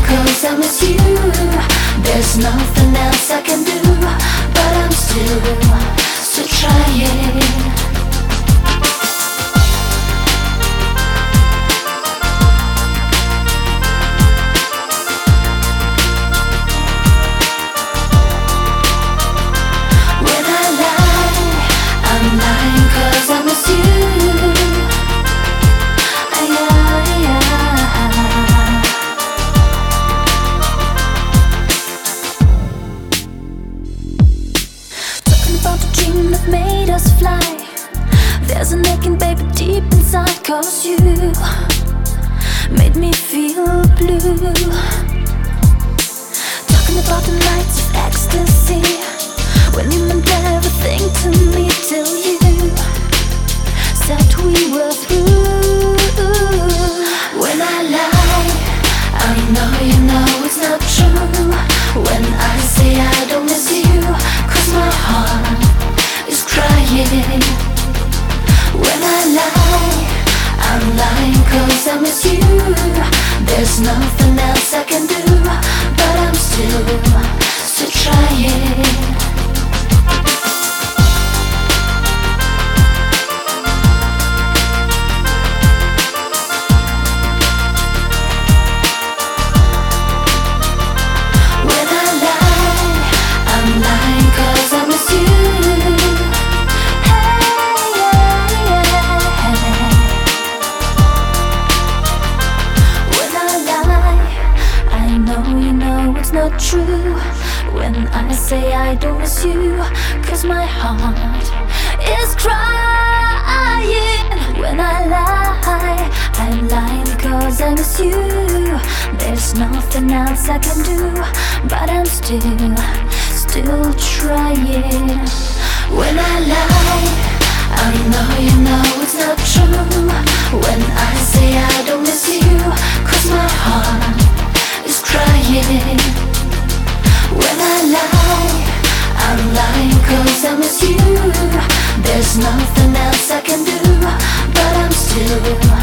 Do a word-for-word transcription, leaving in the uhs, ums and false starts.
'cause I miss you. There's nothing else I can do, but I'm still, still trying. Made us fly. There's an aching baby deep inside, 'cause you made me feel blue. Talking about the nights of ecstasy, when you meant everything to me, till you said we were through. When I lie, I know you know it's not true. When I say I don't miss you, 'cause my heart is crying. When I lie, I'm lying 'cause I miss you. There's nothing else I can do, but I'm still, still trying. Not true when I say I don't miss you, 'cause my heart is crying. When I lie, I'm lying 'cause I miss you. There's nothing else I can do, but I'm still, still trying. When I lie, I know you know it's not true. When I say I don't miss you, 'cause my heart is crying. When I lie, I'm lying 'cause I miss you. There's nothing else I can do, but I'm still